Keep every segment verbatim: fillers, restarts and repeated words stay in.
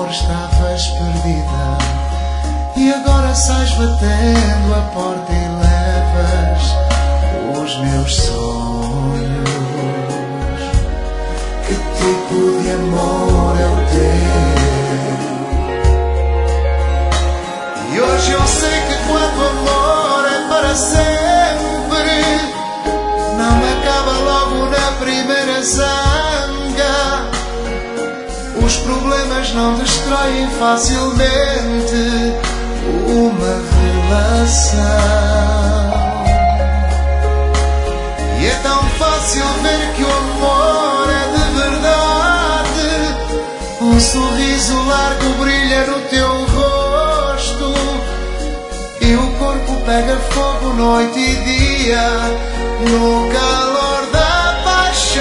amor estavas perdida e agora sais batendo a porta e levas os meus sonhos. Que tipo de amor é o teu? E hoje eu sei que quando o amor é para sempre, não acaba logo na primeira zanga. Os problemas não destroem facilmente uma relação. E é tão fácil ver que o amor é de verdade. Um sorriso largo brilha no teu rosto e o corpo pega fogo noite e dia no calor da paixão.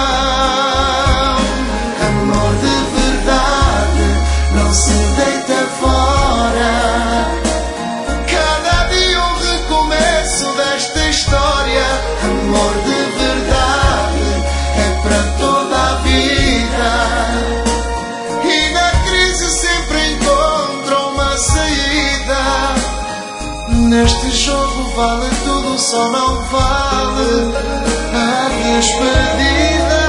Amor de verdade não se deita fora. Cada dia um recomeço desta história. Amor de verdade é para toda a vida. E na crise sempre encontra uma saída. Neste jogo vale tudo, só não vale a despedida.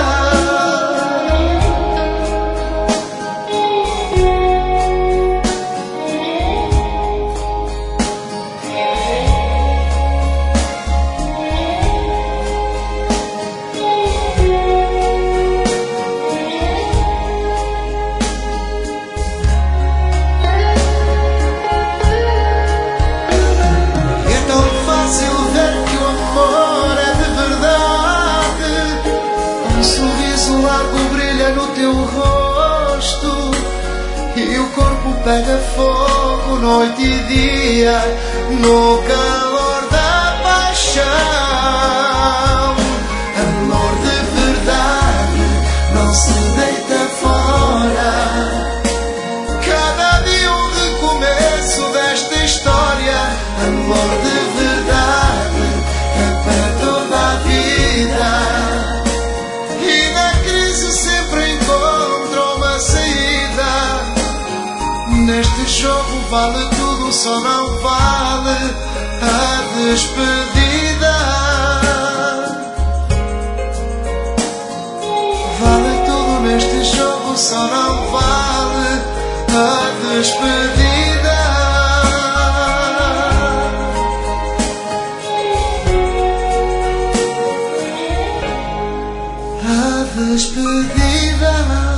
No teu rosto e o corpo pega fogo noite e dia no calor da paixão. Amor de verdade não se deita fora. Cada dia um recomeço desta história. Amor de verdade é para toda a vida. Neste jogo vale tudo, só não vale a despedida. Vale tudo neste jogo, só não vale a despedida. A despedida.